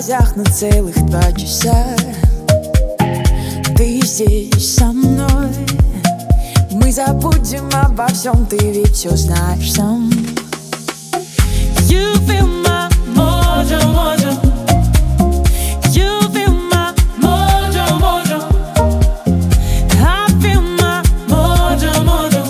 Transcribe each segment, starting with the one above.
глазах на целых 2 часа. Ты здесь со мной, мы забудем обо всем, ты ведь все знаешь сам. You feel my mojo, mojo. You feel my mojo, mojo. I feel my mojo, mojo.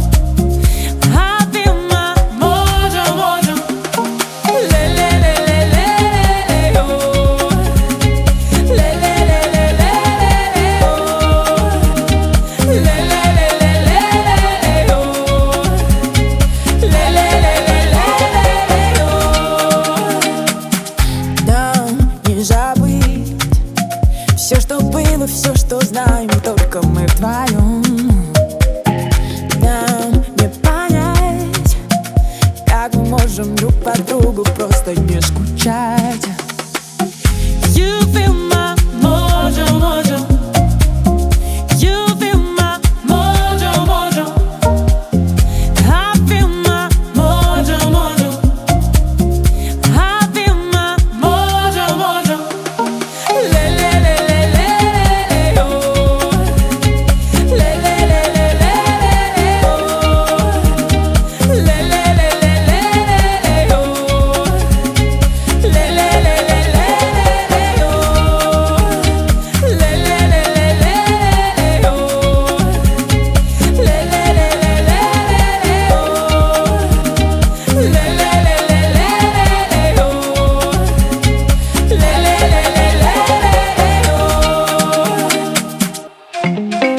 I feel my mojo, mojo. Le le le le le le oh. Le le le le le oh. Le le le le le oh. Le le le le oh. Нам не забыть все, что было, все, что знаем, только мы вдвоем. Нам не понять, как мы можем друг по другу просто не скучать. You feel my mojo, mojo. You feel my mojo, mojo. I feel my mojo, mojo. I feel my mojo, mojo. Le le le le le oh. Le le le le le oh. Le le le le le oh. Le le le le le oh.